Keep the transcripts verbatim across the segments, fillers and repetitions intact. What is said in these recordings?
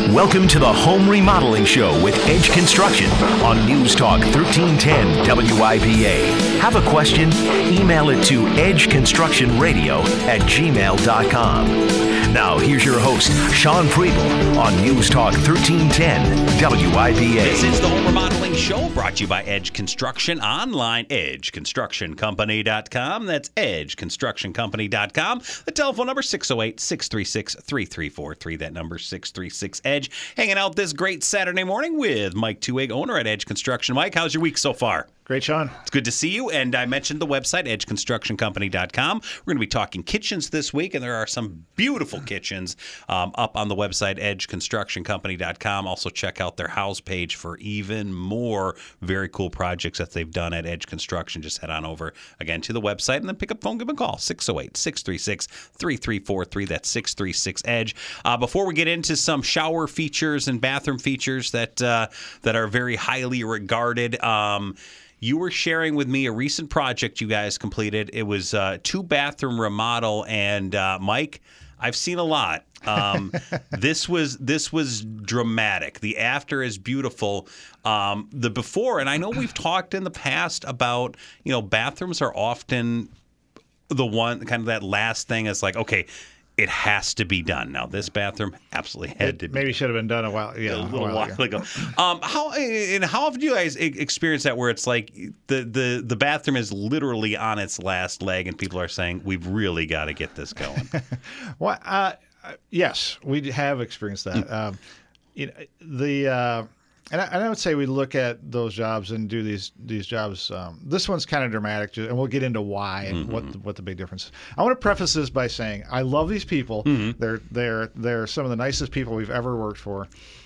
Welcome to the Home Remodeling Show with Edge Construction on News Talk thirteen ten W I P A. Have a question? Email it to edgeconstructionradio at gmail dot com. Now, here's your host, Sean Preble, on News Talk thirteen ten W I P A. This is the Home Remodeling Show, brought to you by Edge Construction, online, edge construction company dot com. That's edge construction company dot com. The telephone number, six oh eight, six three six, three three four three. That number, six three six, EDGE. Hanging out this great Saturday morning with Mike Tuig, owner at Edge Construction. Mike, how's your week so far? Great, Sean. It's good to see you. And I mentioned the website, edge construction company dot com. We're going to be talking kitchens this week, and there are some beautiful kitchens um, up on the website, edge construction company dot com. Also, check out their house page for even more very cool projects that they've done at Edge Construction. Just head on over, again, to the website and then pick up the phone, give them a call, six oh eight, six three six, three three four three. That's six three six, EDGE. Uh, before we get into some shower features and bathroom features that, uh, that are very highly regarded, um, you were sharing with me a recent project you guys completed. It was a two-bathroom remodel, and uh, Mike, I've seen a lot. Um, this was this was dramatic. The after is beautiful. Um, the before, and I know we've talked in the past about, you know, bathrooms are often the one, kind of that last thing is like, okay, it has to be done. Now, this bathroom absolutely had it to be. Maybe should have been done a while, yeah, a little a while, while ago. ago. Um, how and how have you guys experienced that, where it's like the, the, the bathroom is literally on its last leg, and people are saying we've really got to get this going? Well, uh, yes, we have experienced that. um, you know, the uh, and I, and I would say we look at those jobs and do these these jobs. Um, this one's kind of dramatic, and we'll get into why and mm-hmm. what the, what the big difference is. I want to preface this by saying I love these people. Mm-hmm. They're they're they're some of the nicest people we've ever worked for.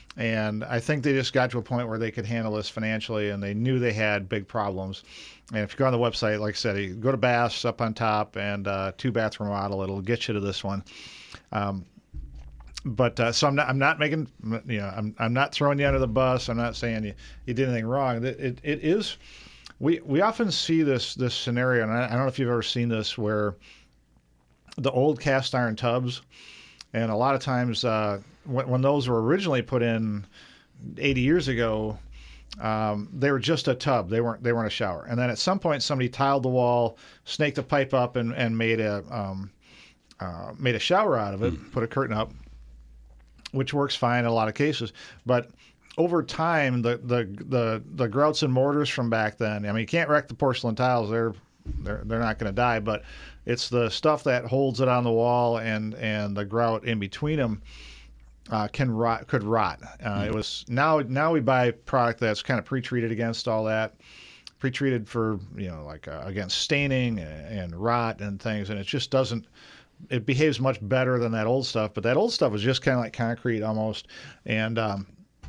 And I think they just got to a point where they could handle this financially, and they knew they had big problems. And if you go on the website, like I said, you go to Bass up on top and uh, two bathroom model, it'll get you to this one. Um, but uh, so I'm not I'm not making you know I'm I'm not throwing you under the bus. I'm not saying you, you did anything wrong. It, it it is we we often see this this scenario, and I, I don't know if you've ever seen this, where the old cast iron tubs, and a lot of times. Uh, When, when those were originally put in eighty years ago, um, they were just a tub. They weren't they weren't a shower. And then at some point, somebody tiled the wall, snaked the pipe up, and, and made a um, uh, made a shower out of it. Mm. Put a curtain up, which works fine in a lot of cases. But over time, the the the, the grouts and mortars from back then. I mean, you can't wreck the porcelain tiles. They're they're they're not going to die. But it's the stuff that holds it on the wall and and the grout in between them. Uh, can rot, could rot. Uh, mm. It was now. Now we buy product that's kind of pre-treated against all that, pre-treated for you know like uh, against staining and, and rot and things, and it just doesn't. It behaves much better than that old stuff. But that old stuff was just kind of like concrete almost, and um,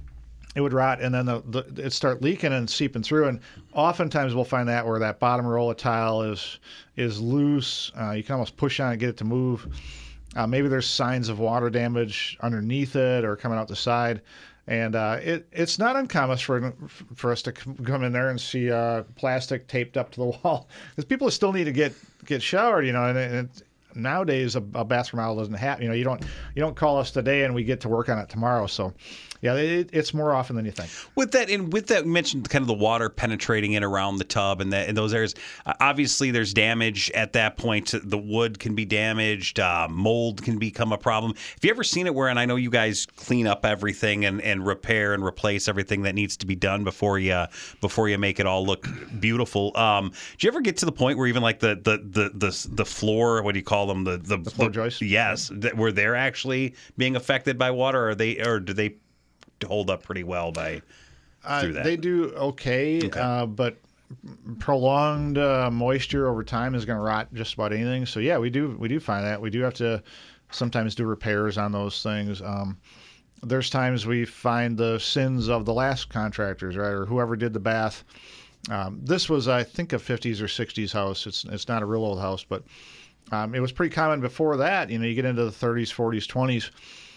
it would rot, and then the, the it start leaking and seeping through. And oftentimes we'll find that where that bottom roll of tile is is loose. Uh, you can almost push on it, get it to move. Uh, maybe there's signs of water damage underneath it or coming out the side. And uh, it it's not uncommon for for us to come in there and see uh, plastic taped up to the wall. Because people still need to get, get showered, you know, and, and it, nowadays a, a bathroom model doesn't have, you know, you don't you don't call us today and we get to work on it tomorrow. So, yeah, it, it's more often than you think. With that, and with that, you mentioned kind of the water penetrating in around the tub and that in those areas. Uh, obviously, there's damage at that point. The wood can be damaged. Uh, mold can become a problem. Have you ever seen it where, and I know you guys clean up everything and, and repair and replace everything that needs to be done before you before you make it all look beautiful. Um, do you ever get to the point where even like the the the the, the floor, what do you call them, the the, the floor the, joists? Yes, that, where they're actually being affected by water, or are they or do they hold up pretty well by through that? Uh, they do okay, okay. Uh, but prolonged uh, moisture over time is going to rot just about anything. So yeah, we do we do find that we do have to sometimes do repairs on those things. Um, there's times we find the sins of the last contractors, right, or whoever did the bath. Um, this was, I think, a fifties or sixties house. It's it's not a real old house, but um, it was pretty common before that. You know, you get into the thirties, forties, twenties.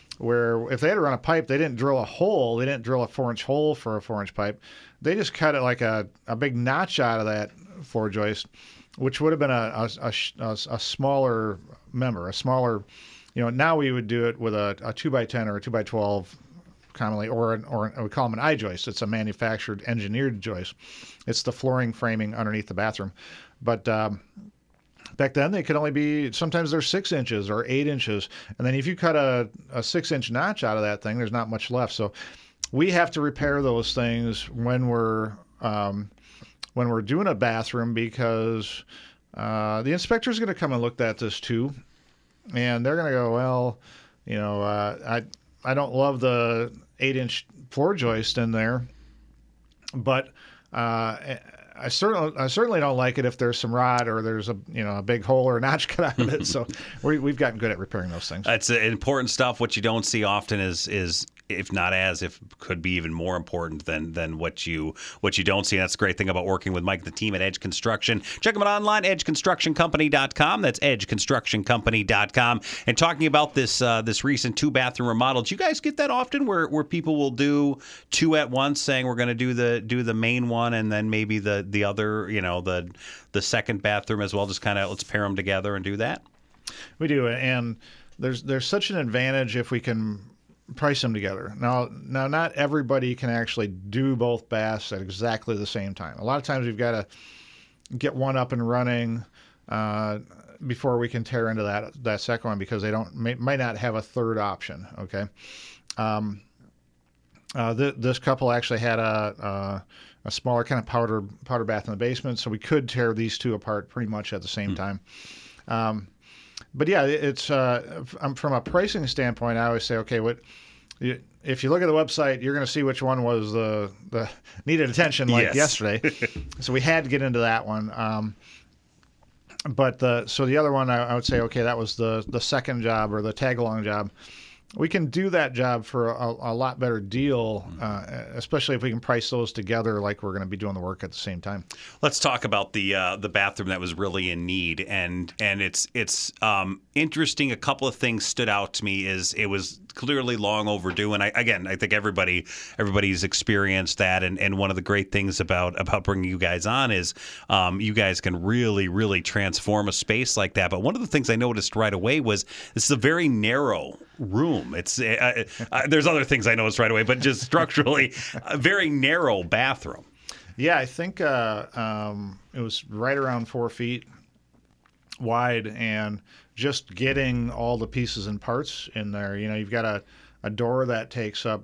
Where if they had to run a pipe, they didn't drill a hole. They didn't drill a four-inch hole for a four-inch pipe. They just cut it like a, a big notch out of that floor joist, which would have been a, a, a, a smaller member, a smaller, you know, now we would do it with a, a two by ten or a two by twelve commonly, or an, or an, we call them an I-joist. It's a manufactured, engineered joist. It's the flooring framing underneath the bathroom. But um, back then, they could only be, sometimes they're six inches or eight inches. And then if you cut a, a six-inch notch out of that thing, there's not much left. So we have to repair those things when we're um, when we're doing a bathroom, because uh, the inspector's going to come and look at this too. And they're going to go, well, you know, uh, I I don't love the eight-inch floor joist in there, but uh, I certainly I certainly don't like it if there's some rot or there's a you know a big hole or a notch cut out of it. So we, we've gotten good at repairing those things. That's important stuff. What you don't see often is is if not as, if could be even more important than than what you what you don't see. And that's the great thing about working with Mike, the team at Edge Construction. Check them out online, edge construction company dot com. That's edge construction company dot com. And talking about this uh, this recent two bathroom remodel, do you guys get that often, where where people will do two at once, saying we're going to do the do the main one and then maybe the the other, you know, the the second bathroom as well? Just kind of let's pair them together and do that. We do, and there's there's such an advantage if we can price them together. Now, now not everybody can actually do both baths at exactly the same time. A lot of times we've got to get one up and running uh, before we can tear into that that second one, because they don't may, might not have a third option. Okay, um, uh, th- this couple actually had a, a a smaller kind of powder powder bath in the basement, so we could tear these two apart pretty much at the same mm. time. Um, But yeah, it's uh, from a pricing standpoint, I always say, okay, what if you look at the website, you're going to see which one was the, the needed attention like yes. yesterday. So we had to get into that one. Um, but the, so the other one, I, I would say, okay, that was the, the second job or the tag-along job. We can do that job for a, a lot better deal, uh, especially if we can price those together like we're going to be doing the work at the same time. Let's talk about the uh, the bathroom that was really in need, and and it's it's um, interesting. A couple of things stood out to me. Is it was clearly long overdue, and I, again, I think everybody everybody's experienced that. And, and one of the great things about about bringing you guys on is um, you guys can really really transform a space like that. But one of the things I noticed right away was this is a very narrow room. It's uh, uh, there's other things I noticed right away, but just structurally a very narrow bathroom. Yeah, I think uh, um, it was right around four feet wide, and just getting all the pieces and parts in there. You know, you've got a, a door that takes up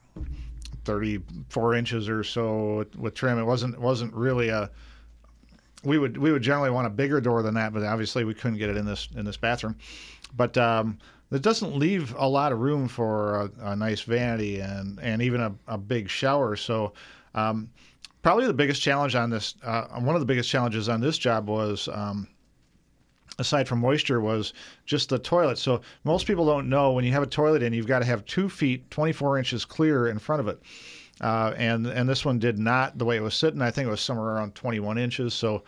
thirty-four inches or so with trim. It wasn't wasn't really a. We would we would generally want a bigger door than that, but obviously we couldn't get it in this in this bathroom. But um, it doesn't leave a lot of room for a, a nice vanity and, and even a, a big shower. So um, probably the biggest challenge on this, uh, one of the biggest challenges on this job was, um, aside from moisture, was just the toilet. So most people don't know when you have a toilet in, you've got to have two feet, twenty-four inches clear in front of it. Uh, and and this one did not, the way it was sitting. I think it was somewhere around twenty-one inches. So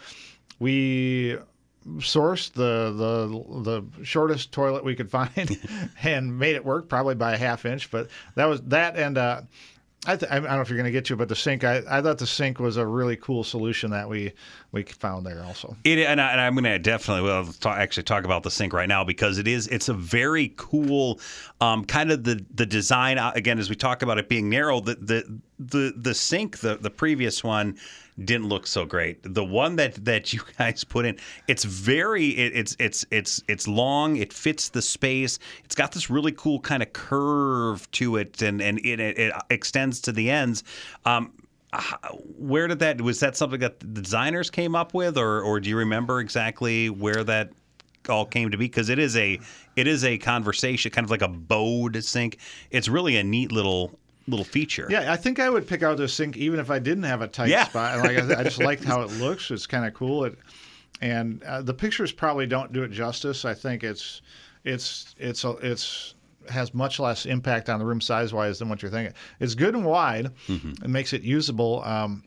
we sourced the the the shortest toilet we could find and made it work, probably by a half inch. But that was that, and uh, I, th- I don't know if you're going to get to it, but the sink. I, I thought the sink was a really cool solution that we we found there also. It and, I, and I'm going to definitely well talk, actually talk about the sink right now, because it is it's a very cool um, kind of the the design. Again, as we talk about it being narrow, the the the, the sink, the the previous one didn't look so great. The one that, that you guys put in, it's very it, it's it's it's it's long. It fits the space. It's got this really cool kind of curve to it, and and it, it, it extends to the ends. Um, where did that was that something that the designers came up with, or or do you remember exactly where that all came to be? Because it is a it is a conversation, kind of like a bowed sink. It's really a neat little. little feature. Yeah, I think I would pick out this sink even if I didn't have a tight yeah. spot. Like I, I just liked how it looks. It's kind of cool. It, and uh, the pictures probably don't do it justice. I think it's it's it's a, it's has much less impact on the room size wise than what you're thinking. It's good and wide. Mm-hmm. It makes it usable. Um,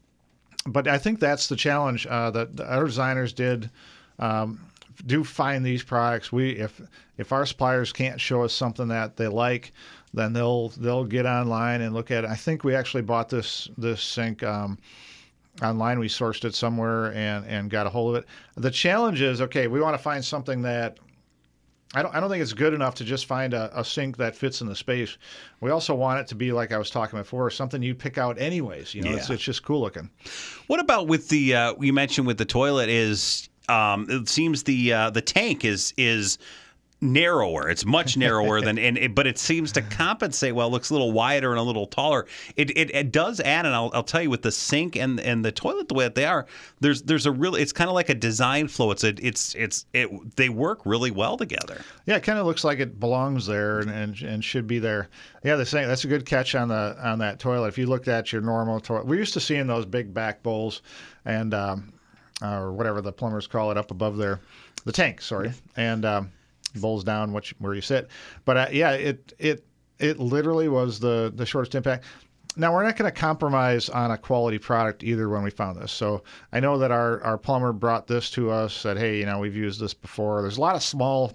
but I think that's the challenge uh, that the other designers did. Um, do find these products. We if if our suppliers can't show us something that they like, then they'll they'll get online and look at it. I think we actually bought this this sink um, online. We sourced it somewhere and and got a hold of it. The challenge is, okay, we want to find something that I don't I don't think it's good enough to just find a, a sink that fits in the space. We also want it to be, like I was talking before, something you pick out anyways. You know, Yeah. it's, it's just cool looking. What about with the uh, you mentioned with the toilet is um, it seems the uh, the tank is is narrower. It's much narrower than, and it, but it seems to compensate well. It looks a little wider and a little taller. It it, it does add, and I'll, I'll tell you with the sink and and the toilet the way that they are, there's there's a really it's kind of like a design flow. It's a it's it's it they work really well together. Yeah, it kind of looks like it belongs there and, and and should be there. Yeah, the same. That's a good catch on the on that toilet. If you looked at your normal toilet, we're used to seeing those big back bowls, and um, or whatever the plumbers call it up above there, the tank. Sorry, and um, bowls down which where you sit. But uh, yeah, it it it literally was the the shortest impact. Now, we're not going to compromise on a quality product either when we found this. So I know that our, our plumber brought this to us, said, hey, you know, we've used this before. There's a lot of small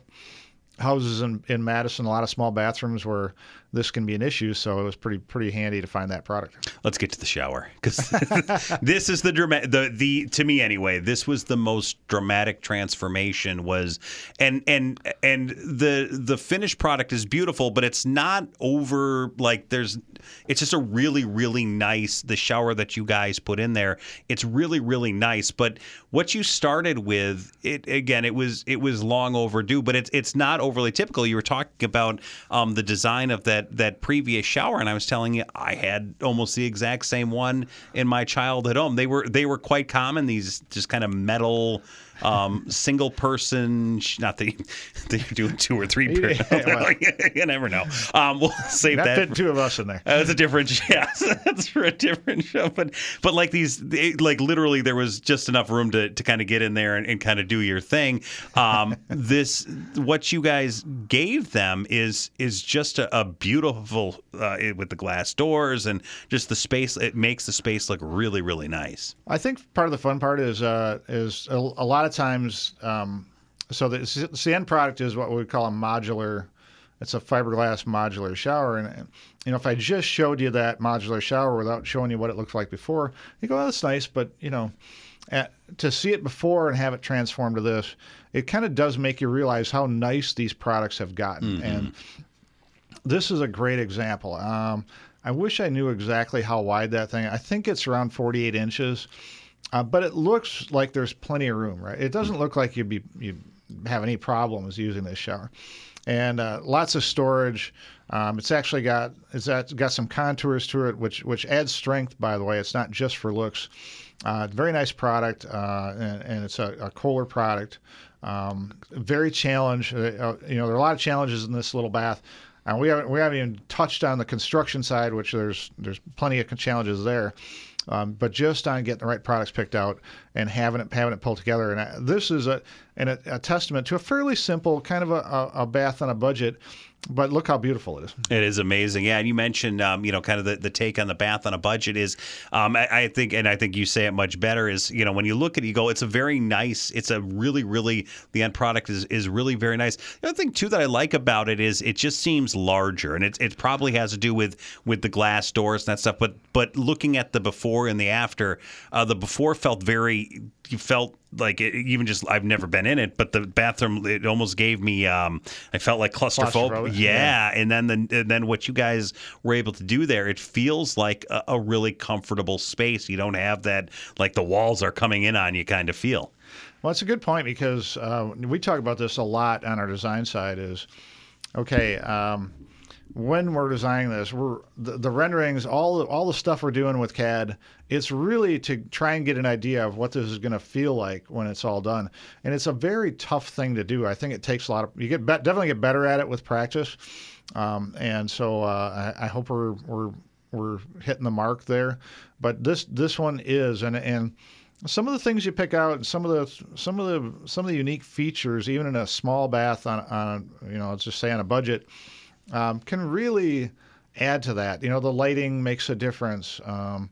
houses in, in Madison, a lot of small bathrooms where this can be an issue, so it was pretty pretty handy to find that product. Let's get to the shower, because this is the dramatic. The the to me anyway, this was the most dramatic transformation. Was and and and the the finished product is beautiful, but it's not over. Like there's, it's just a really really nice. The shower that you guys put in there, it's really really nice. But what you started with, it again, it was it was long overdue, but it's it's not overly typical. You were talking about um, the design of that. that previous shower, and I was telling you I had almost the exact same one in my childhood home. They were they were quite common, these just kind of metal um, single person, not that, you, that you're doing two or three per, Yeah, well, you never know. Um, we'll save not that. fitting two of us in there. Uh, that's a different, yeah, that's for a different show. But but like these, they, like literally, there was just enough room to, to kind of get in there and, and kind of do your thing. Um, this, what you guys gave them is is just a, a beautiful uh, with the glass doors and just the space. It makes the space look really really nice. I think part of the fun part is uh, is a, a lot of times. Um, so the, the end product is what we would call a modular. It's a fiberglass modular shower, and you know, if I just showed you that modular shower without showing you what it looked like before, you go, "Oh, that's nice," but you know, at, to see it before and have it transform to this, it kind of does make you realize how nice these products have gotten. Mm-hmm. And this is a great example. Um, I wish I knew exactly how wide that thing. I think it's around forty-eight inches, uh, but it looks like there's plenty of room. Right? It doesn't look like you'd be you have any problems using this shower. And uh, lots of storage. Um, it's actually got it's got some contours to it, which which adds strength. By the way, it's not just for looks. Uh, very nice product, uh, and, and it's a, a Kohler product. Um, very challenge. Uh, you know, there are a lot of challenges in this little bath. And we haven't we haven't even touched on the construction side, which there's there's plenty of challenges there. Um, but just on getting the right products picked out and having it having it pulled together, and I, this is a, and a a testament to a fairly simple kind of a, a, a bath on a budget. But look how beautiful it is. It is amazing. Yeah, and you mentioned, um, you know, kind of the, the take on the bath on a budget is, um, I, I think, and I think you say it much better, is, you know, when you look at it, you go, it's a very nice, it's a really, really, the end product is, is really very nice. The other thing, too, that I like about it is it just seems larger, and it, it probably has to do with, with the glass doors and that stuff, but, but looking at the before and the after, uh, the before felt very, you felt like it, even just, I've never been in it, but the bathroom, it almost gave me, um, I felt like claustrophobic. Yeah. yeah. And then the, and then what you guys were able to do there, it feels like a, a really comfortable space. You don't have that, like the walls are coming in on you kind of feel. Well, it's a good point, because uh, we talk about this a lot on our design side is, okay, um, when we're designing this, we're the, the renderings, all the, all the stuff we're doing with C A D, it's really to try and get an idea of what this is going to feel like when it's all done. And it's a very tough thing to do. I think it takes a lot of, you get be, definitely get better at it with practice. Um, and so uh, I, I hope we're we're we're hitting the mark there. But this this one is, and and some of the things you pick out, some of the some of the some of the unique features, even in a small bath on on you know, let's just say on a budget. Um, can really add to that. You know, the lighting makes a difference. Um,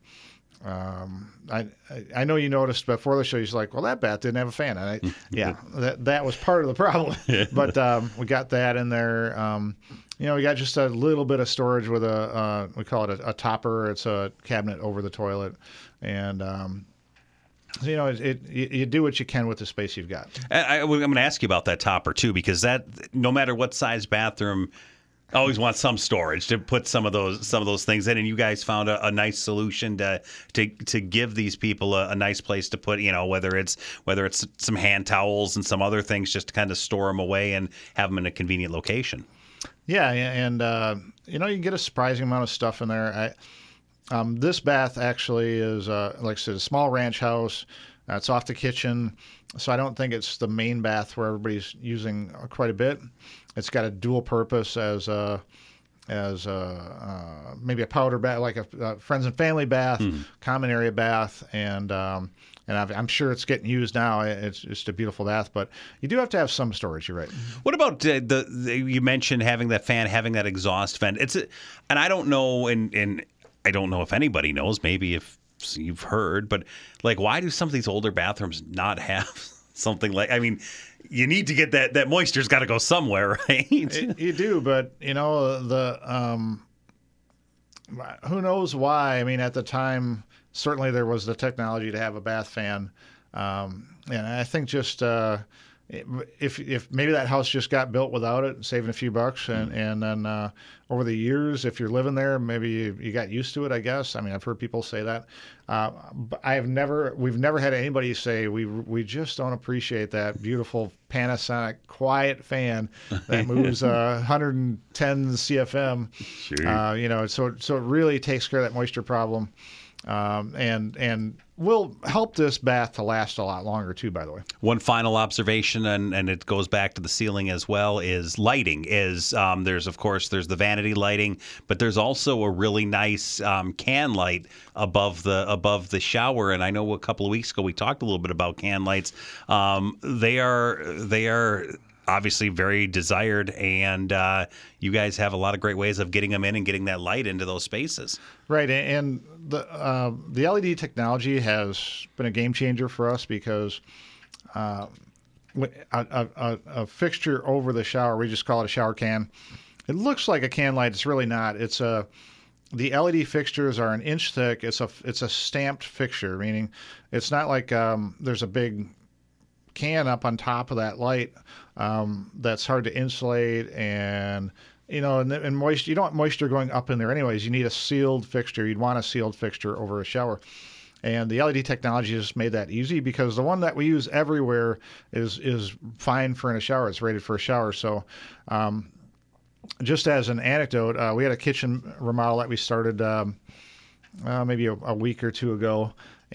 um, I I know you noticed before the show, you're like, well, that bath didn't have a fan. And I, yeah, that that was part of the problem. But um, we got that in there. Um, you know, we got just a little bit of storage with a, uh, we call it a, a topper. It's a cabinet over the toilet. And um, you know, it, it you, you do what you can with the space you've got. I, I, I'm going to ask you about that topper too, because that no matter what size bathroom, I always want some storage to put some of those some of those things in, and you guys found a, a nice solution to to to give these people a, a nice place to put, you know, whether it's whether it's some hand towels and some other things, just to kind of store them away and have them in a convenient location. Yeah, and uh, you know, you can get a surprising amount of stuff in there. I, um, this bath actually is, uh, like I said, a small ranch house. Uh, it's off the kitchen, so I don't think it's the main bath where everybody's using quite a bit. It's got a dual purpose as a, as a, uh, maybe a powder bath, like a, a friends and family bath, mm. common area bath, and um, and I've, I'm sure it's getting used now. It's just a beautiful bath, but you do have to have some storage. You're right. What about uh, the, the you mentioned having that fan, having that exhaust vent? It's a, and I don't know, and and I don't know if anybody knows. Maybe if you've heard, but like, why do some of these older bathrooms not have something like? I mean, you need to get that that moisture's got to go somewhere, right? It, you do, but you know the um, who knows why? I mean, at the time, certainly there was the technology to have a bath fan, um, and I think just uh, if if maybe that house just got built without it, saving a few bucks, and mm-hmm. and then uh, over the years, if you're living there, maybe you, you got used to it. I guess. I mean, I've heard people say that. Uh, but I have never, we've never had anybody say we we just don't appreciate that beautiful Panasonic quiet fan that moves uh, one hundred ten C F M. Sure. Uh, you know, so so it really takes care of that moisture problem. Um, and and will help this bath to last a lot longer too, by the way. One final observation, and, and it goes back to the ceiling as well, is lighting. Is um, there's of course there's the vanity lighting, but there's also a really nice um, can light above the above the shower. And I know a couple of weeks ago we talked a little bit about can lights. Um, they are they are. obviously very desired, and uh, you guys have a lot of great ways of getting them in and getting that light into those spaces. Right, and the uh, the L E D technology has been a game changer for us because uh, a, a, a fixture over the shower, we just call it a shower can. It looks like a can light. It's really not. It's a the L E D fixtures are an inch thick. It's a it's a stamped fixture, meaning it's not like um, there's a big can up on top of that light um, that's hard to insulate, and you know, and, and moisture. You don't want moisture going up in there anyways. You need a sealed fixture. You'd want a sealed fixture over a shower, and the L E D technology just made that easy because the one that we use everywhere is is fine for in a shower. It's rated for a shower. So, um, just as an anecdote, uh, we had a kitchen remodel that we started um, uh, maybe a, a week or two ago.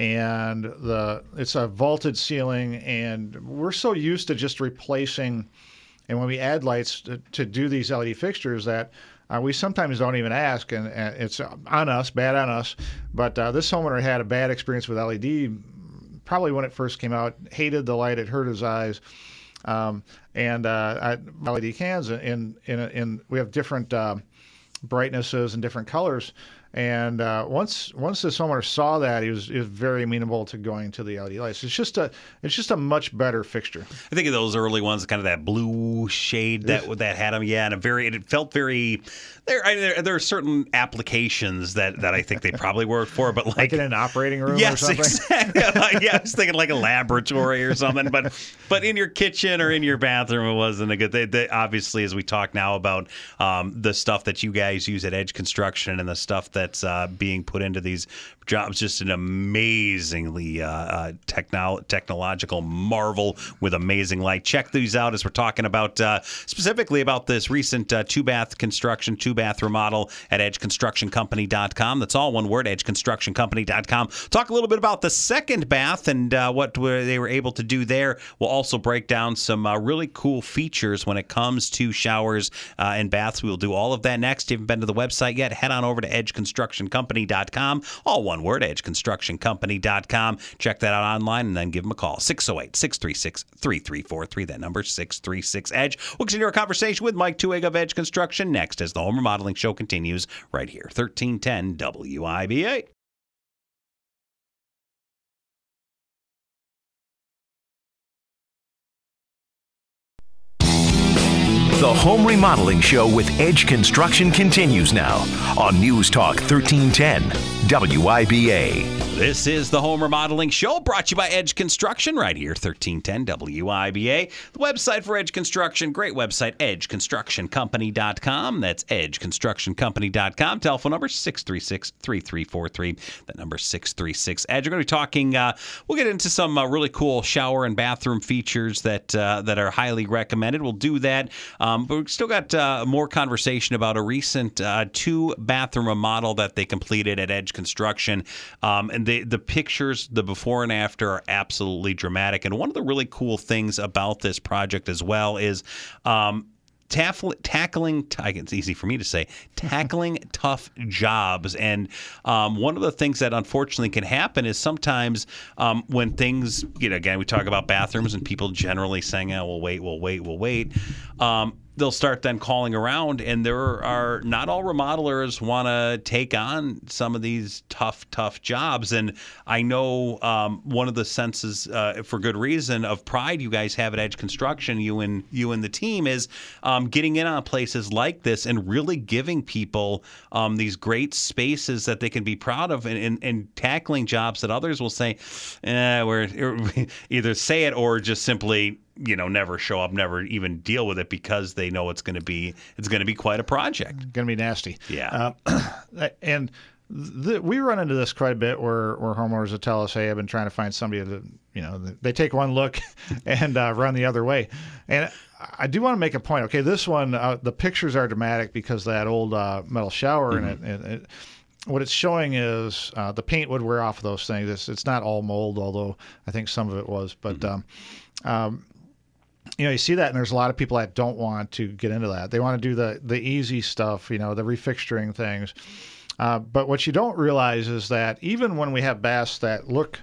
And the it's a vaulted ceiling, and we're so used to just replacing, and when we add lights to, to do these L E D fixtures that uh, we sometimes don't even ask, and, and it's on us, bad on us. But uh, this homeowner had a bad experience with L E D, probably when it first came out, hated the light, it hurt his eyes. Um, and uh, I, L E D cans, in, in, in, we have different uh, brightnesses and different colors. And uh, once once this homeowner saw that, he was, he was very amenable to going to the L E D lights. It's just a it's just a much better fixture. I think of those early ones, kind of that blue shade that yes. that had them. Yeah, and a very it felt very. There, I, there there are certain applications that, that I think they probably work for, but like, like in an operating room yes, or something. Exactly. Yeah, I was thinking like a laboratory or something. But but in your kitchen or in your bathroom, it wasn't a good. They, they, obviously, as we talk now about um, the stuff that you guys use at Edge Construction and the stuff that that's uh, being put into these jobs, just an amazingly uh, uh, technolo- technological marvel with amazing light. Check these out as we're talking about uh, specifically about this recent uh, two-bath construction, two-bath remodel at edge construction company dot com. That's all one word, edge construction company dot com. Talk a little bit about the second bath and uh, what they were able to do there. We'll also break down some uh, really cool features when it comes to showers uh, and baths. We'll do all of that next. If you haven't been to the website yet, head on over to edge construction company dot com. All one word, edge construction company dot com. Check that out online and then give them a call. six oh eight, six three six, three three four three. That number, six three six, EDGE. We'll continue our conversation with Mike Tuig of Edge Construction next as the Home Remodeling Show continues right here. thirteen ten W I B A. The Home Remodeling Show with Edge Construction continues now on News Talk thirteen ten W I B A. This is the Home Remodeling Show, brought to you by Edge Construction, right here, thirteen ten W I B A. The website for Edge Construction, great website, edge construction company dot com. That's edge construction company dot com. Telephone number six three six, three three four three. That number six three six, EDGE. We're going to be talking, uh, we'll get into some uh, really cool shower and bathroom features that uh, that are highly recommended. We'll do that, um, but we've still got uh, more conversation about a recent uh, two-bathroom remodel that they completed at Edge Construction. Um, and they, the pictures, the before and after, are absolutely dramatic. And one of the really cool things about this project as well is um, tackle, tackling, it's easy for me to say, tackling tough jobs. And um, one of the things that unfortunately can happen is sometimes um, when things, you know, again, we talk about bathrooms and people generally saying, oh, we'll wait, we'll wait, we'll wait. Um, they'll start then calling around, and there are not all remodelers want to take on some of these tough, tough jobs. And I know um, one of the senses, uh, for good reason, of pride you guys have at Edge Construction, you and you and the team, is um, getting in on places like this and really giving people um, these great spaces that they can be proud of, and, and, and tackling jobs that others will say, eh, we're either say it or just simply, you know, never show up, never even deal with it, because they know it's going to be it's going to be quite a project. Going to be nasty. Yeah. Uh, and th- we run into this quite a bit where, where homeowners will tell us, hey, I've been trying to find somebody that, you know, they take one look and uh, run the other way. And I do want to make a point. Okay, this one, uh, the pictures are dramatic because of that old uh, metal shower mm-hmm. in it. And it what it's showing is uh, the paint would wear off of those things. It's, it's not all mold, although I think some of it was. But mm-hmm. um, um, you know, you see that, and there's a lot of people that don't want to get into that. They want to do the the easy stuff, you know, the refixturing things. Uh, but what you don't realize is that even when we have baths that look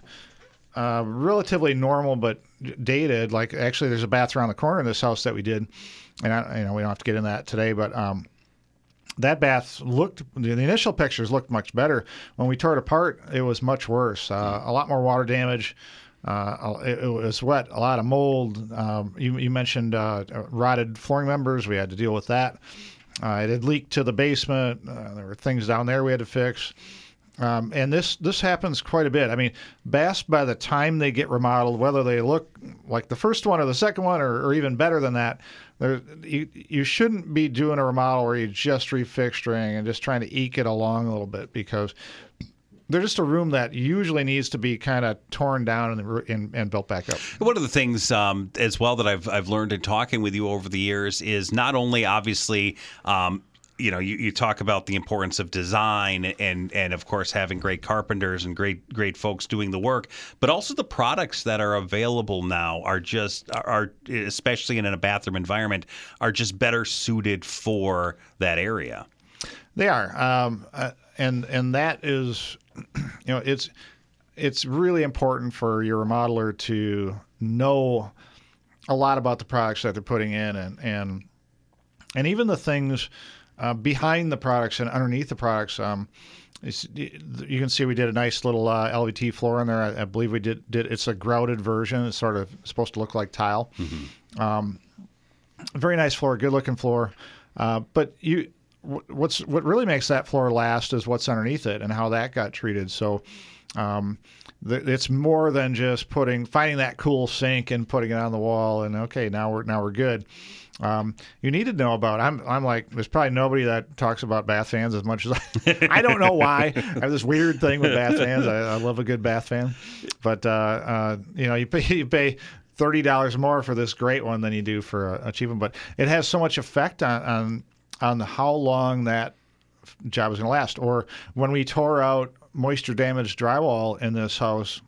uh, relatively normal but dated, like actually there's a bath around the corner in this house that we did, and I, you know, we don't have to get into that today, but um, that bath looked, the initial pictures looked much better. When we tore it apart, it was much worse. Uh, a lot more water damage. Uh, it, it was wet, a lot of mold. Um, you, you mentioned uh, rotted flooring members. We had to deal with that. Uh, it had leaked to the basement. Uh, there were things down there we had to fix. Um, and this this happens quite a bit. I mean, baths, by the time they get remodeled, whether they look like the first one or the second one, or, or even better than that, there, you, you shouldn't be doing a remodel where you're just refixturing and just trying to eke it along a little bit, because they're just a room that usually needs to be kind of torn down and, and, and built back up. One of the things um, as well that I've I've learned in talking with you over the years is not only obviously um, you know you, you talk about the importance of design and and of course having great carpenters and great great folks doing the work, but also the products that are available now are just are especially in a bathroom environment are just better suited for that area. They are, um, uh, and and that is. You know, it's it's really important for your remodeler to know a lot about the products that they're putting in, and and and even the things uh, behind the products and underneath the products. Um, it's, you can see we did a nice little uh, L V T floor in there. I, I believe we did did. It's a grouted version. It's sort of supposed to look like tile. Mm-hmm. Um, very nice floor, good looking floor, uh, but you. What's what really makes that floor last is what's underneath it and how that got treated. So um, th- it's more than just putting finding that cool sink and putting it on the wall and okay, now we're now we're good. Um, you need to know about. I'm I'm like there's probably nobody that talks about bath fans as much as I. I don't know why. I have this weird thing with bath fans. I, I love a good bath fan, but uh, uh, you know you pay you pay. thirty dollars more for this great one than you do for a, a cheap one, but it has so much effect on. on on how long that job is going to last. Or when we tore out moisture-damaged drywall in this house,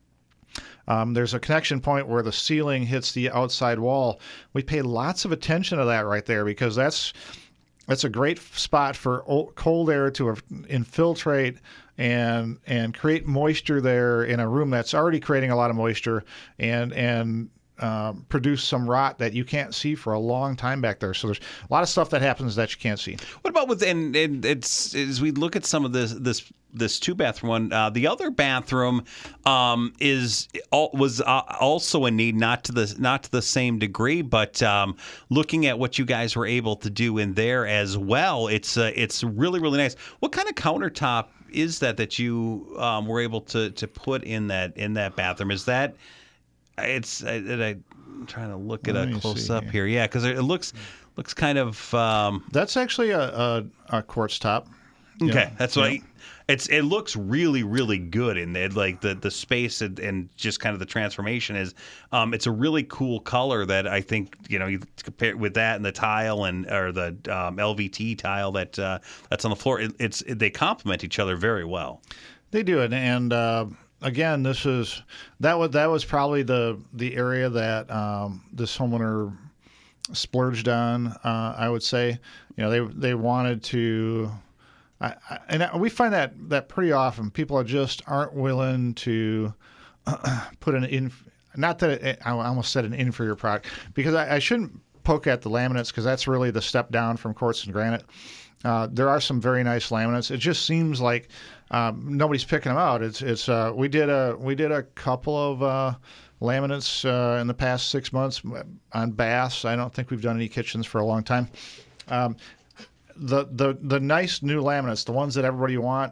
um, there's a connection point where the ceiling hits the outside wall. We pay lots of attention to that right there, because that's that's a great spot for cold air to infiltrate and and create moisture there in a room that's already creating a lot of moisture, and and uh, produce some rot that you can't see for a long time back there. So there's a lot of stuff that happens that you can't see. What about with and, and it's as we look at some of this this this two bathroom one, uh, the other bathroom um, is was uh, also in need, not to the not to the same degree, but um, looking at what you guys were able to do in there as well, it's uh, it's really really nice. What kind of countertop is that that you um, were able to to put in that in that bathroom? Is that it's I, I, I'm trying to look at Let a me close see up here. here, yeah, because it looks looks kind of um, That's actually a, a, a quartz top. okay. Yeah. That's what Yeah. I, it's. It looks really really good in there, like the the space and, and just kind of the transformation is. Um, it's a really cool color that I think you know you compare with that and the tile and or the um, L V T tile that uh, that's on the floor. It, it's it, they complement each other very well. They do it, and uh, again, this is that was that was probably the the area that um, this homeowner splurged on. Uh, I would say, you know, they they wanted to, I, I, and I, we find that that pretty often people are just aren't willing to uh, put an in. Not that it, I almost said an inferior product because I, I shouldn't poke at the laminates because that's really the step down from quartz and granite. Uh, there are some very nice laminates. It just seems like um, nobody's picking them out. It's it's uh, we did a we did a couple of uh, laminates uh, in the past six months on baths. I don't think we've done any kitchens for a long time. Um, the the the nice new laminates, the ones that everybody want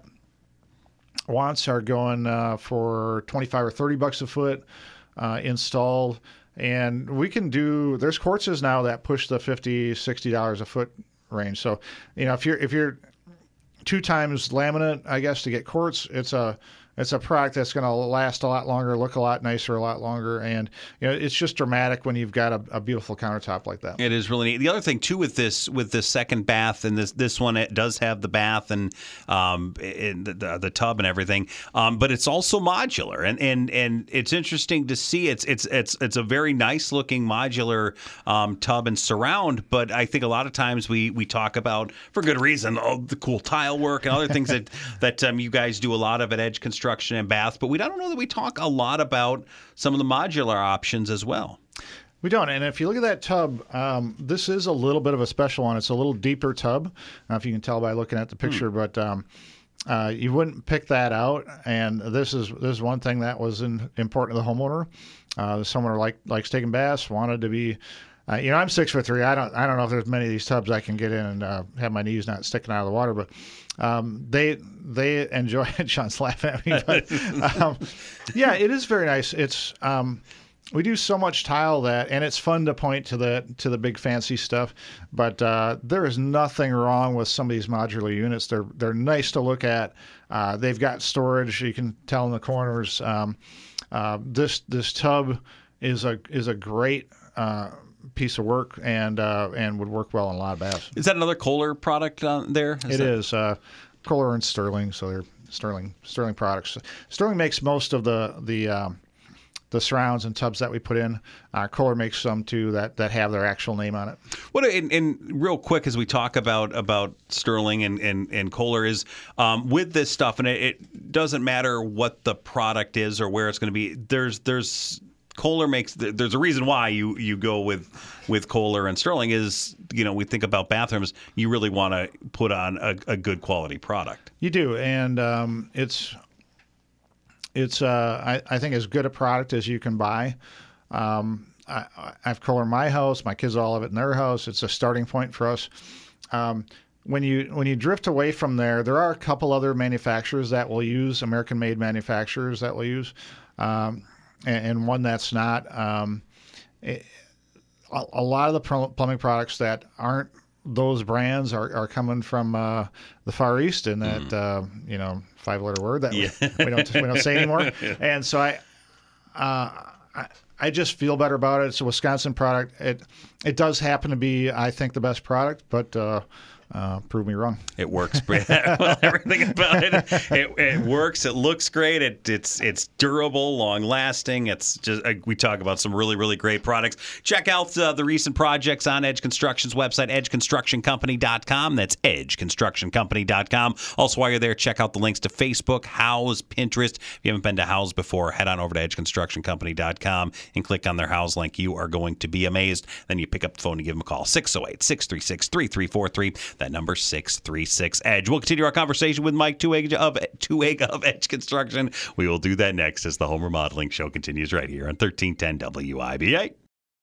wants, are going uh, for twenty-five or thirty bucks a foot uh, installed, and we can do. There's quartzes now that push the fifty, sixty dollars a foot range. So, you know, if you're if you're two times laminate, I guess, to get quartz, it's a it's a product that's going to last a lot longer, look a lot nicer, a lot longer, and you know, it's just dramatic when you've got a, a beautiful countertop like that. It is really neat. The other thing too with this with this second bath and this this one, it does have the bath and um and the, the the tub and everything, um but it's also modular and and and it's interesting to see. It's it's it's it's a very nice looking modular um, tub and surround. But I think a lot of times we we talk about, for good reason, all the cool tile work and other things that that um, you guys do a lot of at Edge Construction and Bath, but we don't know that we talk a lot about some of the modular options as well. We don't. And if you look at that tub, um, this is a little bit of a special one. It's a little deeper tub, uh, if you can tell by looking at the picture, hmm. but um, uh, you wouldn't pick that out. And this is this is one thing that was in, important to the homeowner. Uh, the homeowner like, likes taking baths, wanted to be, uh, you know, I'm six foot three. I don't I don't know if there's many of these tubs I can get in and uh, have my knees not sticking out of the water, but um, they they enjoy it. Sean's laughing at me, but um, yeah, it is very nice. It's um, we do so much tile that, and it's fun to point to the to the big fancy stuff. But uh, there is nothing wrong with some of these modular units. They're they're nice to look at. Uh, they've got storage. You can tell in the corners. Um, uh, this this tub is a is a great uh, piece of work and uh, and would work well in a lot of baths. Is that another Kohler product on there? Is it that... is uh, Kohler and Sterling, so they're Sterling Sterling products. Sterling makes most of the the um, the surrounds and tubs that we put in. Uh, Kohler makes some too that, that have their actual name on it. What and, and real quick as we talk about about Sterling and and, and Kohler is um, with this stuff, and it, it doesn't matter what the product is or where it's going to be. There's there's Kohler makes there's a reason why you, you go with with Kohler and Sterling is, you know, we think about bathrooms, you really want to put on a, a good quality product. You do, and um, it's it's uh, I, I think as good a product as you can buy. Um, I, I have Kohler in my house. My kids all have it in their house. It's a starting point for us. Um, when you when you drift away from there, there are a couple other manufacturers that will use American-made manufacturers that will use. Um, and one that's not. Um, it, a, a lot of the plumbing products that aren't those brands are, are coming from uh, the Far East, in that mm. uh, you know five-letter word that yeah. we, we don't we don't say anymore. And so I, uh, I I just feel better about it. It's a Wisconsin product. It it does happen to be, I think, the best product, but uh, uh, prove me wrong. It works. Well, everything about it, it, it works. It looks great. It, it's it's durable, long lasting. It's just uh, we talk about some really really great products. Check out uh, the recent projects on Edge Construction's website, edge construction company dot com. That's edge construction company dot com. Also, while you're there, check out the links to Facebook, Houzz, Pinterest. If you haven't been to Houzz before, head on over to edge construction company dot com and click on their Houzz link. You are going to be amazed. Then you pick up the phone and give them a call. six oh eight, six three six, three three four three. That number six three six EDGE. We'll continue our conversation with Mike Tuig of Tuig of Edge Construction. We will do that next as the Home Remodeling Show continues right here on thirteen ten W I B A.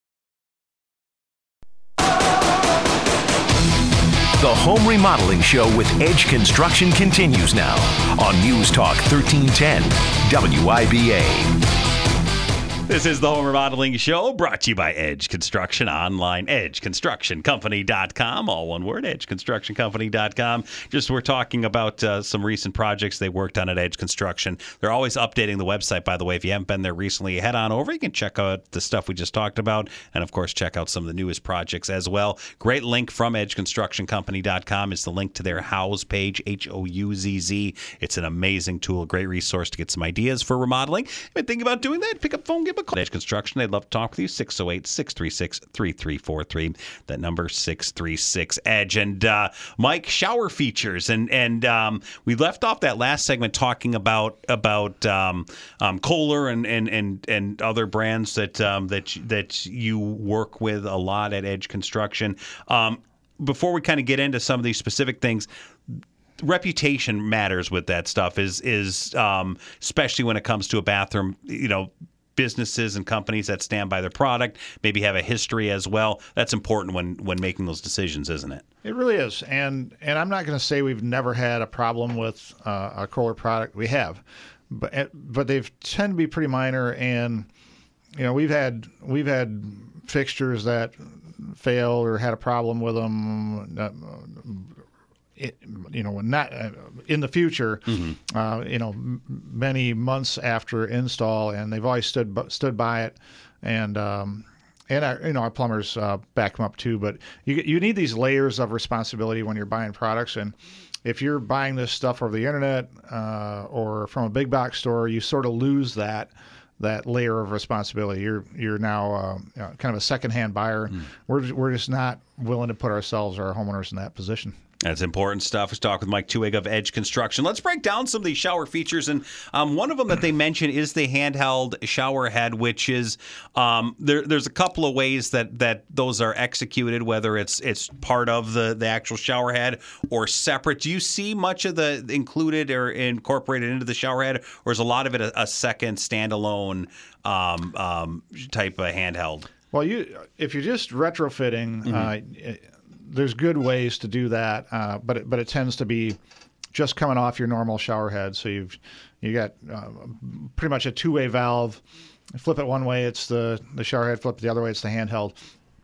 The Home Remodeling Show with Edge Construction continues now on News Talk thirteen ten W I B A. This is the Home Remodeling Show, brought to you by Edge Construction online, edge construction company dot com, all one word, edge construction company dot com. Just we're talking about uh, some recent projects they worked on at Edge Construction. They're always updating the website, by the way. If you haven't been there recently, head on over. You can check out the stuff we just talked about, and of course, check out some of the newest projects as well. Great link from edge construction company dot com is the link to their Houzz page, H O U Z Z. It's an amazing tool, a great resource to get some ideas for remodeling. If you're thinking about doing that, pick up the phone, give a call. Edge Construction, they'd love to talk with you. six oh eight, six three six, three three four three. That number, six three six EDGE. And uh, Mike, shower features. And and um, we left off that last segment talking about about um, um, Kohler and, and and and other brands that um, that that you work with a lot at Edge Construction. Um, before we kind of get into some of these specific things, reputation matters with that stuff. Is is um, especially when it comes to a bathroom. You know, businesses and companies that stand by their product, maybe have a history as well. That's important when when making those decisions, isn't it? It really is. And and I'm not going to say we've never had a problem with uh, a Kohler product. We have, but but they've tend to be pretty minor. And you know, we've had we've had fixtures that fail or had a problem with them. Uh, It, you know, not uh, in the future, mm-hmm. uh, you know, m- many months after install, and they've always stood stood by it, and um, and our, you know, our plumbers uh, back them up too. But you you need these layers of responsibility when you're buying products, and if you're buying this stuff over the internet uh, or from a big box store, you sort of lose that. that layer of responsibility. You're you're now uh, you know, kind of a secondhand buyer. Mm. We're we're just not willing to put ourselves or our homeowners in that position. That's important stuff. Let's talk with Mike Tuig of Edge Construction. Let's break down some of these shower features. And um, one of them that they mention is the handheld shower head, which is um, there, there's a couple of ways that, that those are executed, whether it's it's part of the, the actual shower head or separate. Do you see much of the included or incorporated into the shower head, or is a lot of it a, a second standalone um, um, type of handheld? Well, you if you're just retrofitting, mm-hmm. uh, there's good ways to do that, uh, but it, but it tends to be just coming off your normal shower head. So you've you got uh, pretty much a two-way valve. Flip it one way, it's the the shower head. Flip it the other way, it's the handheld.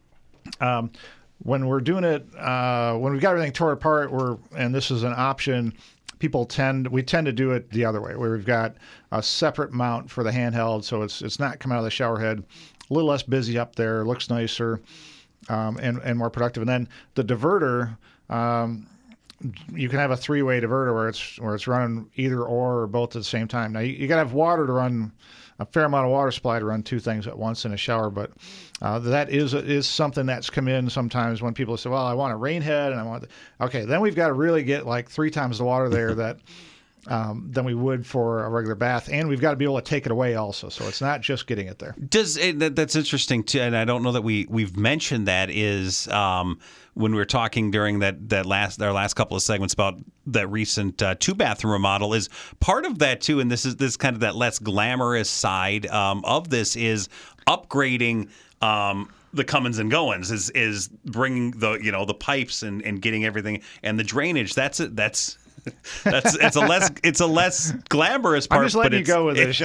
Um, when we're doing it, uh, when we've got everything torn apart, we're and this is an option. People tend we tend to do it the other way, where we've got a separate mount for the handheld, so it's it's not coming out of the shower head. A little less busy up there, looks nicer. Um, and, and more productive. And then the diverter, um, you can have a three-way diverter where it's where it's running either or or both at the same time. Now, you, you got to have water to run, a fair amount of water supply to run two things at once in a shower, but uh, that is is something that's come in sometimes when people say, well, I want a rain head, and I want... The... Okay, then we've got to really get like three times the water there that... Um, than we would for a regular bath, and we've got to be able to take it away also. So it's not just getting it there. Does it, that, that's interesting too, and I don't know that we we've mentioned that is um, when we were talking during that that last our last couple of segments about that recent uh, two bathroom remodel is part of that too, and this is this kind of that less glamorous side um, of this is upgrading. Um, the comings and goings is is bringing the you know the pipes and, and getting everything and the drainage. That's it. That's That's it's a less it's a less glamorous part. I'm just letting but you go with this.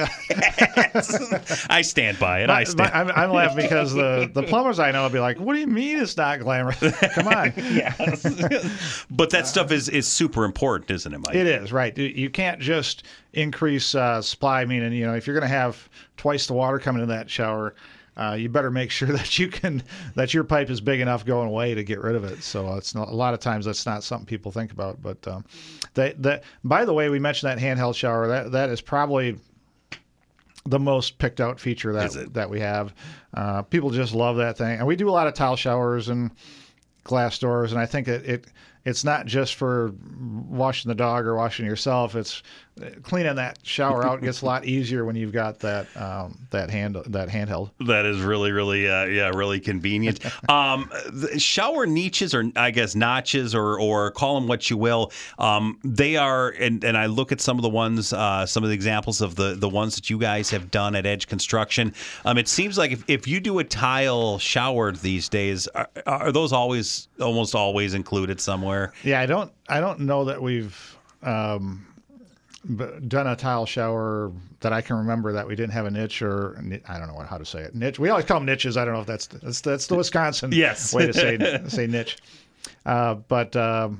I stand by it. My, I stand. My, I'm, I'm laughing because the, the plumbers I know will be like, "What do you mean it's not glamorous? Come on." Yes. But that stuff is, is super important, isn't it, Mike? It is, right. You can't just increase uh, supply. Meaning, you know, if you're going to have twice the water coming in that shower, uh, you better make sure that you can that your pipe is big enough going away to get rid of it. So it's not, a lot of times that's not something people think about. But um, they, that by the way, we mentioned that handheld shower. That that is probably the most picked out feature that that we have. Uh, people just love that thing, and we do a lot of tile showers and glass doors, and I think it, it it's not just for washing the dog or washing yourself. It's cleaning that shower out gets a lot easier when you've got that um, that hand that handheld. That is really, really, uh, yeah, really convenient. um, the shower niches, or I guess notches, or or call them what you will. Um, they are, and, and I look at some of the ones, uh, some of the examples of the the ones that you guys have done at Edge Construction. Um, it seems like if, if you do a tile shower these days, are, are those always almost always included somewhere? Yeah, I don't I don't know that we've um, done a tile shower that I can remember that we didn't have a niche, or I don't know what, how to say it. Niche. We always call them niches. I don't know if that's that's, that's the Wisconsin yes. way to say say niche. Uh, but um,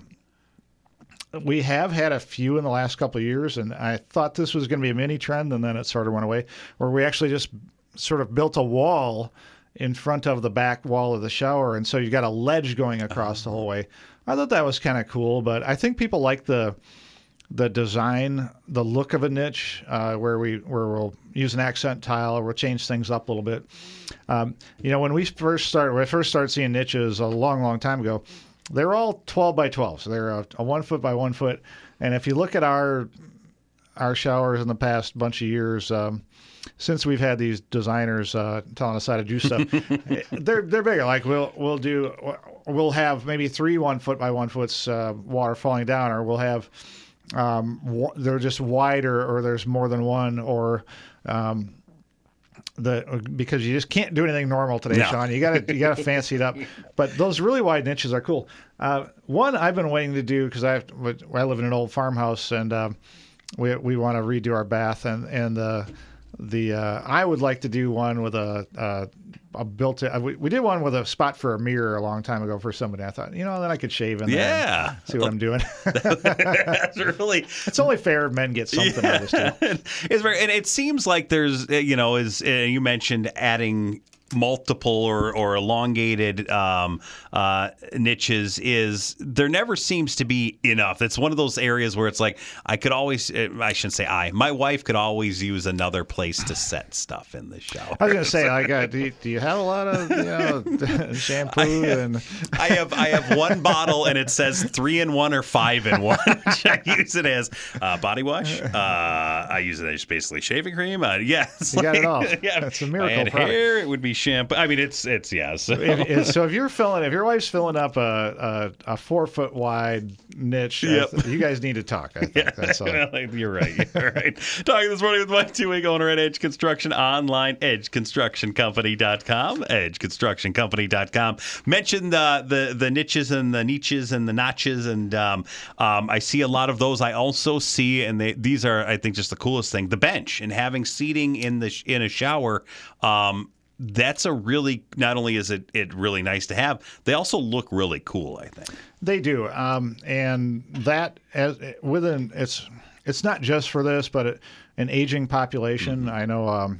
we have had a few in the last couple of years, and I thought this was going to be a mini trend, and then it sort of went away, where we actually just sort of built a wall in front of the back wall of the shower, and so you got a ledge going across uh-huh. the whole way. I thought that was kind of cool, but I think people like the the design, the look of a niche, uh, where we where we'll use an accent tile, or we'll change things up a little bit. Um, you know, when we first started, when I first started seeing niches a long, long time ago, they were all twelve by twelve, so they're a, a one foot by one foot. And if you look at our our showers in the past bunch of years, um, since we've had these designers uh, telling us how to do stuff, they're they're bigger. Like we'll we'll do we'll have maybe three one foot by one foots uh, water falling down, or we'll have um, w- they're just wider, or there's more than one, or um, the because you just can't do anything normal today, no. Sean. You gotta you gotta fancy it up. But those really wide niches are cool. Uh, one I've been waiting to do because I have, I live in an old farmhouse, and um, we we want to redo our bath, and and uh, the uh, I would like to do one with a uh, a built-in. We, we did one with a spot for a mirror a long time ago for somebody. I thought, you know, then I could shave in there. Yeah, and see what I'm doing. That's really. It's only fair if men get something out of this too. It's very, and it seems like there's, you know, as uh, you mentioned, adding multiple or, or elongated um, uh, niches is there never seems to be enough. It's one of those areas where it's like I could always, I shouldn't say I, my wife could always use another place to set stuff in the shower. I was going to say, like, uh, do, you, do you have a lot of you know, shampoo? I have, and I have I have one bottle and it says three in one or five in one, which I use it as uh, body wash. Uh, I use it as basically shaving cream. Uh, yes, you got like, it all. Yeah, that's a miracle I had product. hair, it would be shampoo. I mean, it's it's yeah. So. If, so if you're filling, if your wife's filling up a a, a four foot wide niche, Yep. th- you guys need to talk. I think Yeah, that's all. you're right. You're right. Talking this morning with my two-week owner at Edge Construction, online, edge construction company dot com, edge construction company dot com. Mentioned uh, the the niches and the niches and the notches, and um, um, I see a lot of those. I also see, and they, these are, I think, just the coolest thing: the bench and having seating in the in a shower. Um, That's a really, not only is it, it really nice to have, they also look really cool, I think. They do. Um, and that, as within, it's it's not just for this, but it, an aging population. Mm-hmm. I know um,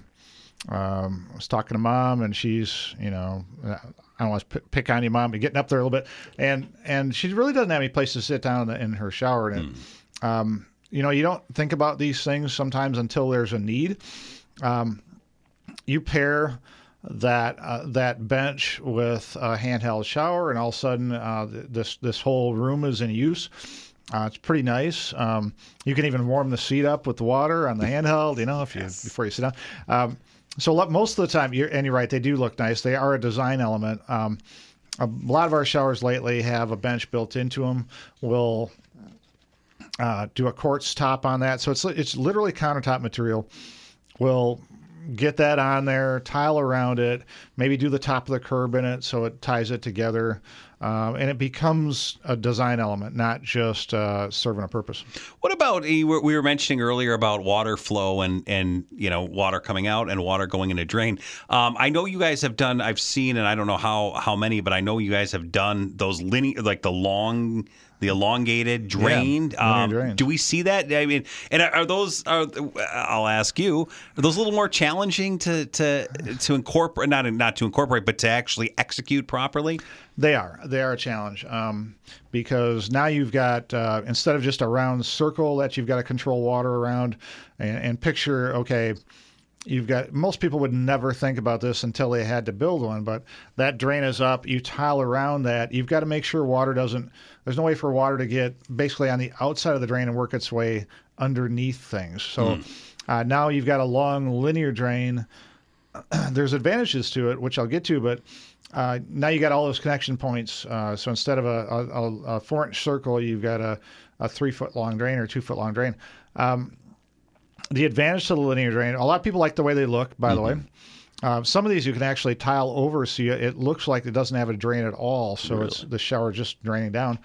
um, I was talking to Mom, and she's, you know, I don't want to pick on you, Mom, but getting up there a little bit. And and she really doesn't have any place to sit down in, the, in her shower. And, mm. um, you know, you don't think about these things sometimes until there's a need. Um, you pair that uh, that bench with a handheld shower, and all of a sudden uh, this this whole room is in use. Uh, it's pretty nice. Um, you can even warm the seat up with the water on the handheld, you know, if you yes. before you sit down. Um, so most of the time, you're, and you're right, they do look nice. They are a design element. Um, a lot of our showers lately have a bench built into them. We'll uh, do a quartz top on that, so it's it's literally countertop material. We'll get that on there, tile around it, maybe do the top of the curb in it so it ties it together, um, and it becomes a design element, not just uh, serving a purpose. What about, we were mentioning earlier about water flow and, and you know, water coming out and water going in a drain. Um, I know you guys have done, I've seen, and I don't know how, how many, but I know you guys have done those linear, like the long, the elongated drain. Yeah, um, drain. Do we see that? I mean, and are, are those? Are I'll ask you. Are those a little more challenging to to to incorporate? Not not to incorporate, but to actually execute properly. They are. They are a challenge um, because now you've got, uh, instead of just a round circle that you've got to control water around and, and picture, okay, you've got, most people would never think about this until they had to build one, but that drain is up, you tile around that, you've got to make sure water doesn't, there's no way for water to get basically on the outside of the drain and work its way underneath things. So mm. uh, now you've got a long linear drain. There's advantages to it, which I'll get to, but Uh, now you got all those connection points. Uh, so instead of a, a, a four-inch circle, you've got a, a three-foot-long drain or two-foot-long drain. Um, the advantage to the linear drain, a lot of people like the way they look, by mm-hmm. the way. Uh, some of these you can actually tile over so you, it looks like it doesn't have a drain at all, so really? It's the shower just draining down.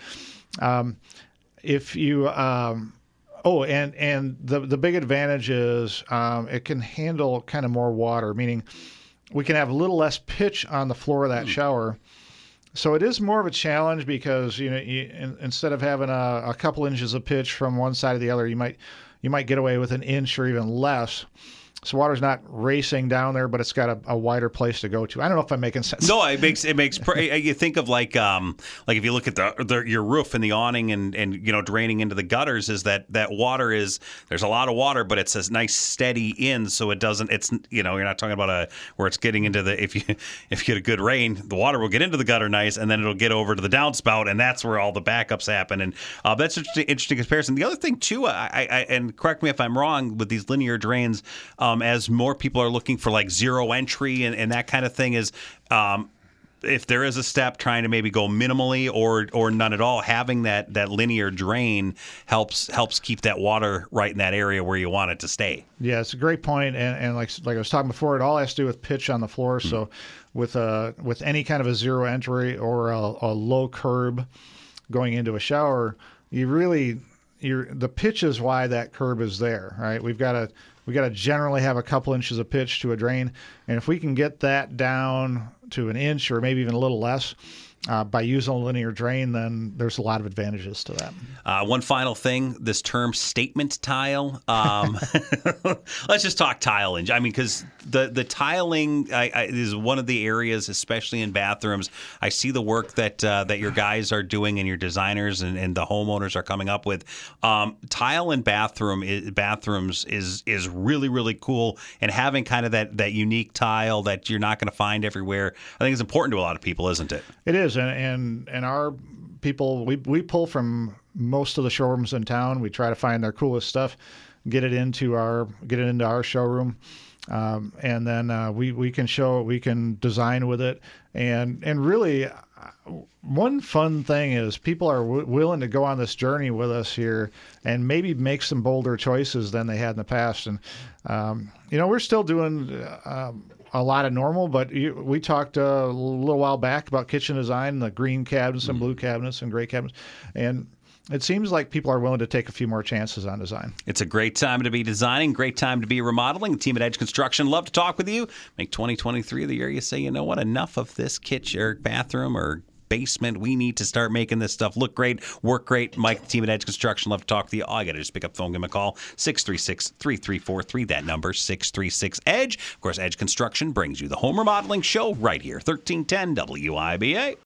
Um, if you... Um, oh, and, and the, the big advantage is um, it can handle kind of more water, meaning... we can have a little less pitch on the floor of that mm. shower. So it is more of a challenge because, you know, you, in, instead of having a, a couple inches of pitch from one side to the other, you might you might get away with an inch or even less. So water's not racing down there, but it's got a, a wider place to go to. I don't know if I'm making sense. No, it makes it makes. You think of like um like if you look at the, the your roof and the awning and, and you know draining into the gutters, is that that water is there's a lot of water, but it's a nice steady in, so it doesn't. It's you know you're not talking about a where it's getting into the if you if you get a good rain, the water will get into the gutter nice, and then it'll get over to the downspout, and that's where all the backups happen. And uh, that's an interesting, interesting comparison. The other thing too, I, I and correct me if I'm wrong with these linear drains. Um, as more people are looking for like zero entry and, and that kind of thing is um, if there is a step trying to maybe go minimally or or none at all, having that that linear drain helps helps keep that water right in that area where you want it to stay. Yeah, it's a great point. And, and like like I was talking before, it all has to do with pitch on the floor. Mm-hmm. So with a, with any kind of a zero entry or a, a low curb going into a shower, you really you're, the pitch is why that curb is there, right? We've got to we got to generally have a couple inches of pitch to a drain, and if we can get that down to an inch or maybe even a little less uh, by using a linear drain, then there's a lot of advantages to that. Uh, one final thing, this term statement tile. Um, let's just talk tiling. I mean, because the, the tiling I, I, is one of the areas, especially in bathrooms, I see the work that uh, that your guys are doing and your designers and, and the homeowners are coming up with. Um, tile in bathroom is, bathrooms is is really, really cool. And having kind of that, that unique tile that you're not going to find everywhere, I think is important to a lot of people, isn't it? It is. And, and, and our people, we, we pull from most of the showrooms in town. We try to find their coolest stuff, get it into our get it into our showroom, um, and then uh, we we can show we can design with it. And and really, uh, one fun thing is people are w- willing to go on this journey with us here and maybe make some bolder choices than they had in the past. And um, you know, we're still doing. Uh, a lot of normal, but you, we talked uh, a little while back about kitchen design, the green cabinets and blue cabinets and gray cabinets, and it seems like people are willing to take a few more chances on design. It's a great time to be designing, great time to be remodeling. The team at Edge Construction love to talk with you. Make twenty twenty-three the year you say, you know what, enough of this kitchen or bathroom or basement. We need to start making this stuff look great, work great. Mike, the team at Edge Construction, love to talk to you. All I got to just pick up the phone, give them a call, six three six, three three four three. That number, six three six, EDGE. Of course, Edge Construction brings you the home remodeling show right here, thirteen ten W I B A.